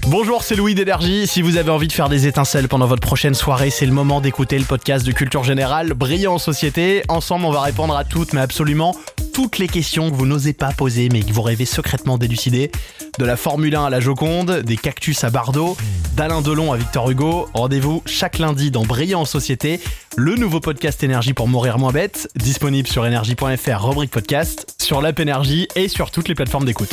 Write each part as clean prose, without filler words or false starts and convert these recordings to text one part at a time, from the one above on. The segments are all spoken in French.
Bonjour, c'est Louis d'Énergie. Si vous avez envie de faire des étincelles pendant votre prochaine soirée, c'est le moment d'écouter le podcast de Culture Générale, Brillant en Société. Ensemble, on va répondre à toutes, mais absolument toutes les questions que vous n'osez pas poser, mais que vous rêvez secrètement d'élucider. De la Formule 1 à la Joconde, des cactus à Bardot, d'Alain Delon à Victor Hugo. Rendez-vous chaque lundi dans Brillant en Société, le nouveau podcast Énergie pour mourir moins bête, disponible sur énergie.fr, rubrique podcast, sur l'app Énergie et sur toutes les plateformes d'écoute.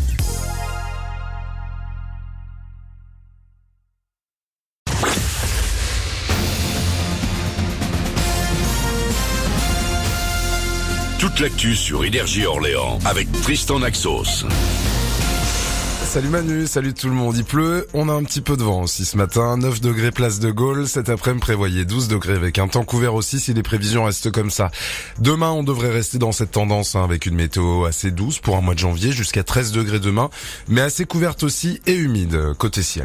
Toute l'actu sur Énergie Orléans avec Tristan Naxos. Salut Manu, salut tout le monde. Il pleut, on a un petit peu de vent aussi ce matin. 9 degrés place de Gaulle. Cet après-midi prévoyez 12 degrés avec un temps couvert aussi si les prévisions restent comme ça. Demain, on devrait rester dans cette tendance avec une météo assez douce pour un mois de janvier, jusqu'à 13 degrés demain, mais assez couverte aussi et humide côté ciel.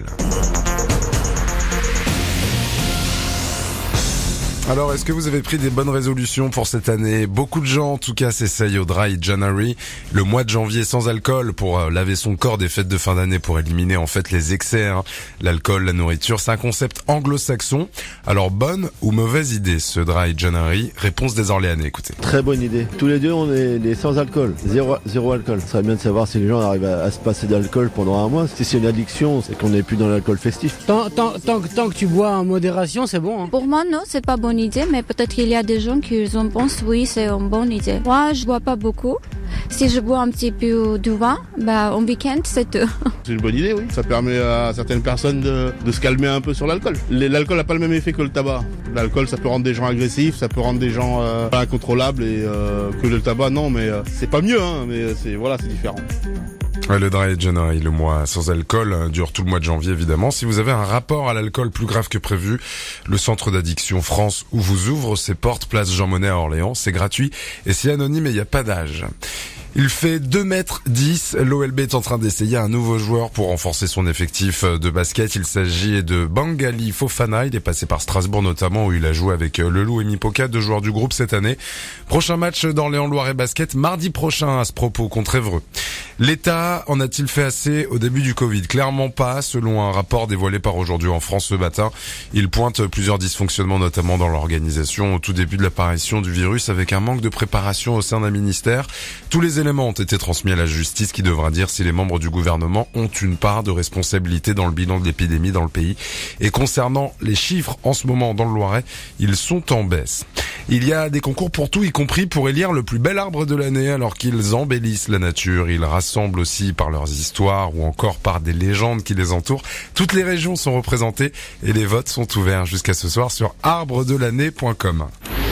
Alors, est-ce que vous avez pris des bonnes résolutions pour cette année? Beaucoup de gens, en tout cas, s'essayent au Dry January, le mois de janvier sans alcool pour laver son corps des fêtes de fin d'année, pour éliminer en fait les excès, l'alcool, la nourriture. C'est un concept anglo-saxon. Alors, bonne ou mauvaise idée ce Dry January? Réponse des Orléanais, écoutez. Très bonne idée. Tous les deux, on est sans alcool, zéro alcool. Ça serait bien de savoir si les gens arrivent à se passer d'alcool pendant un mois. Si c'est une addiction, c'est qu'on n'est plus dans l'alcool festif. Tant que tu bois en modération, c'est bon. Pour moi, non, c'est pas bonne idée, mais peut-être qu'il y a des gens qui en pensent, oui, c'est une bonne idée. Moi, je bois pas beaucoup. Si je bois un petit peu de vin, en week-end, c'est tout. C'est une bonne idée, oui. Ça permet à certaines personnes de se calmer un peu sur l'alcool. L'alcool n'a pas le même effet que le tabac. L'alcool, ça peut rendre des gens agressifs, ça peut rendre des gens pas incontrôlables, et que le tabac, non, mais c'est pas mieux, mais c'est différent. Ouais, le Dry January, le mois sans alcool, dure tout le mois de janvier évidemment. Si vous avez un rapport à l'alcool plus grave que prévu, le centre d'addiction France vous ouvre ses portes, place Jean Monnet à Orléans. C'est gratuit et c'est anonyme et il n'y a pas d'âge. Il fait 2m10. L'OLB est en train d'essayer un nouveau joueur pour renforcer son effectif de basket. Il s'agit de Bangali Fofana. Il est passé par Strasbourg notamment, où il a joué avec Lelou et Mipoka, deux joueurs du groupe cette année. Prochain match d'Orléans Loiret Basket mardi prochain à ce propos contre Évreux. L'État en a-t-il fait assez au début du Covid? Clairement pas, selon un rapport dévoilé par Aujourd'hui en France ce matin. Il pointe plusieurs dysfonctionnements, notamment dans l'organisation au tout début de l'apparition du virus, avec un manque de préparation au sein d'un ministère. Tous les éléments ont été transmis à la justice qui devra dire si les membres du gouvernement ont une part de responsabilité dans le bilan de l'épidémie dans le pays. Et concernant les chiffres en ce moment dans le Loiret, ils sont en baisse. Il y a des concours pour tout, y compris pour élire le plus bel arbre de l'année, alors qu'ils embellissent la nature. Ils rassemblent aussi par leurs histoires ou encore par des légendes qui les entourent. Toutes les régions sont représentées et les votes sont ouverts jusqu'à ce soir sur arbredelannée.com.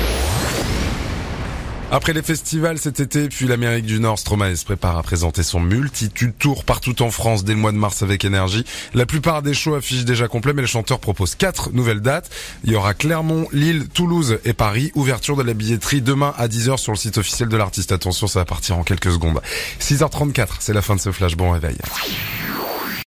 Après les festivals cet été, puis l'Amérique du Nord, Stromae se prépare à présenter son multitude tour partout en France dès le mois de mars avec Énergie. La plupart des shows affichent déjà complet, mais le chanteur propose 4 nouvelles dates. Il y aura Clermont, Lille, Toulouse et Paris. Ouverture de la billetterie demain à 10h sur le site officiel de l'artiste. Attention, ça va partir en quelques secondes. 6h34, c'est la fin de ce flash. Bon réveil.